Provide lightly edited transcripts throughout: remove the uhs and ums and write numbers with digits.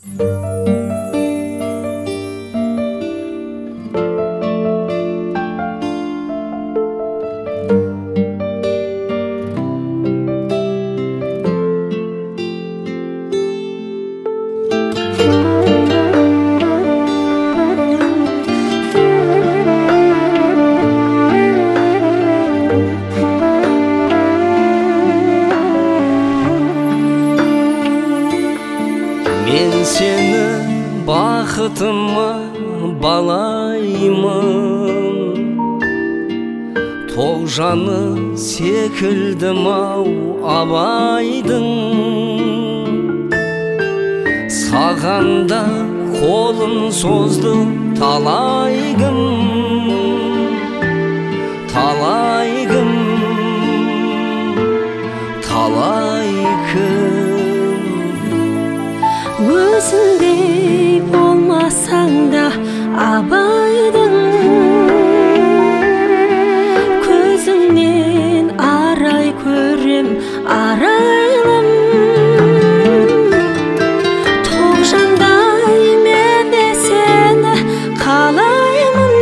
Мен сені бақытыма балаймын, тоғжаны секілдім-ау абайдың. Сағанда қолын созды талай күн, талай күн, талай күн. Өзіңдей болмасаң да абайдың, көзіңнен арай көрем арайлым. Тоғжандай мен де сені қалаймын,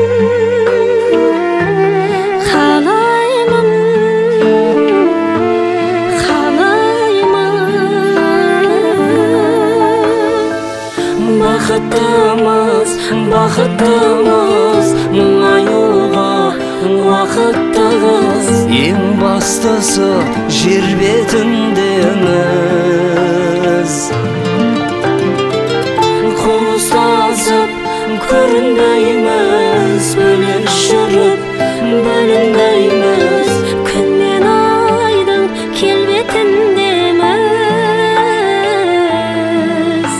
қалаймын, бақыттымыз, бақыттымыз, мұңаюға уақыттығыз. Ең бастысы жер бетіндеміз. Қол ұстасып көрінбейміз, бөлек жүріп бөлінбейміз. Күн мен айдың келбетіндеміз.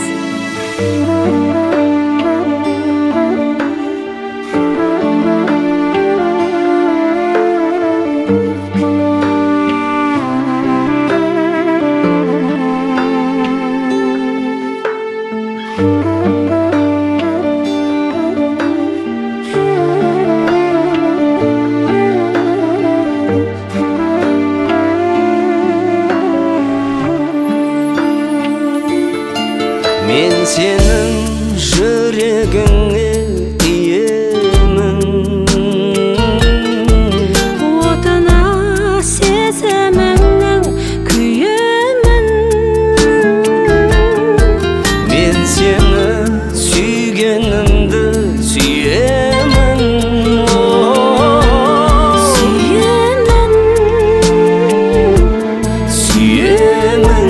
Мен сенің жүрегіңе иемін, отына сезіміңнің күйемін. мен сені сүйгенімді сүйемін, Сүйемін, сүйемін.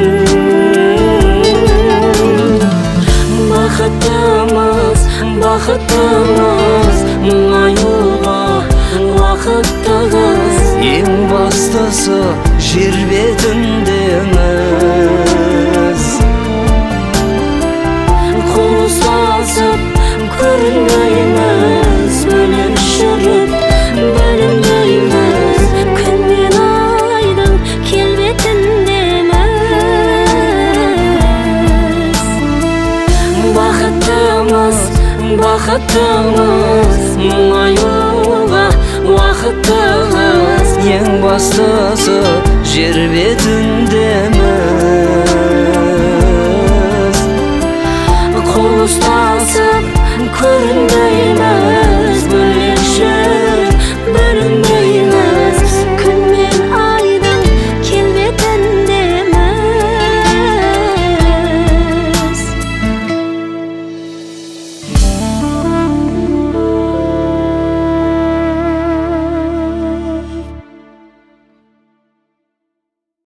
бақыттымыз, бақыттымыз, мұңаюға уақыттығыз. Ең бастысы жер бетіндеміз. Қол ұстасып көрінбейміз, бөлек жүріп бөлінбейміз. Күн мен айдың келбетіндеміз. Бақыттымыз, бақыттымыз, мұңаюға уақыттығыз. Ең бастысы жер бетіндеміз. Қол ұстасып көрінбейміз,